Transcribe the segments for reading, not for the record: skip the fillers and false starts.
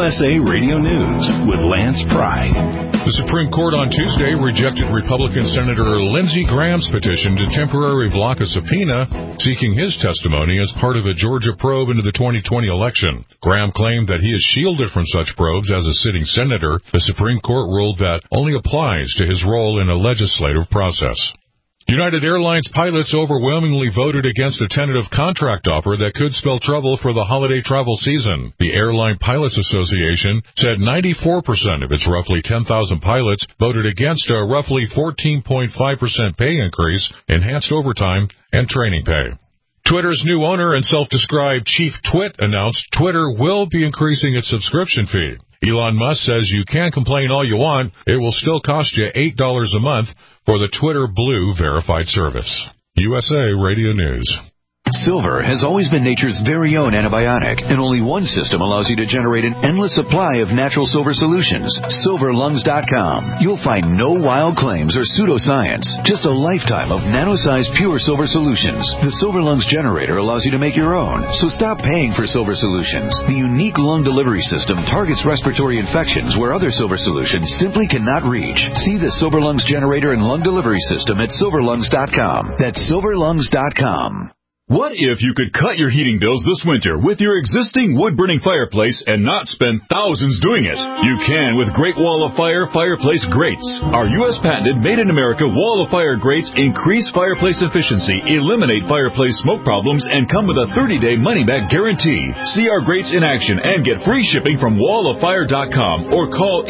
USA Radio News with Lance Pry. The Supreme Court on Tuesday rejected Republican Senator Lindsey Graham's petition to temporarily block a subpoena seeking his testimony as part of a Georgia probe into the 2020 election. Graham claimed that he is shielded from such probes as a sitting senator. The Supreme Court ruled that only applies to his role in a legislative process. United Airlines pilots overwhelmingly voted against a tentative contract offer that could spell trouble for the holiday travel season. The Airline Pilots Association said 94% of its roughly 10,000 pilots voted against a roughly 14.5% pay increase, enhanced overtime, and training pay. Twitter's new owner and self-described Chief Twit announced Twitter will be increasing its subscription fee. Elon Musk says you can complain all you want, it will still cost you $8 a month for the Twitter Blue verified service. USA Radio News. Silver has always been nature's very own antibiotic, and only one system allows you to generate an endless supply of natural silver solutions. SilverLungs.com. You'll find no wild claims or pseudoscience, just a lifetime of nano-sized pure silver solutions. The Silver Lungs generator allows you to make your own, so stop paying for silver solutions. The unique lung delivery system targets respiratory infections where other silver solutions simply cannot reach. See the Silver Lungs generator and lung delivery system at SilverLungs.com. That's SilverLungs.com. What if you could cut your heating bills this winter with your existing wood-burning fireplace and not spend thousands doing it? You can with Great Wall of Fire fireplace grates. Our U.S. patented made-in-America Wall of Fire grates increase fireplace efficiency, eliminate fireplace smoke problems, and come with a 30-day money-back guarantee. See our grates in action and get free shipping from walloffire.com or call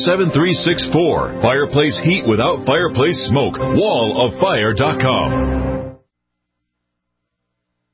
800-274-7364. Fireplace heat without fireplace smoke. walloffire.com.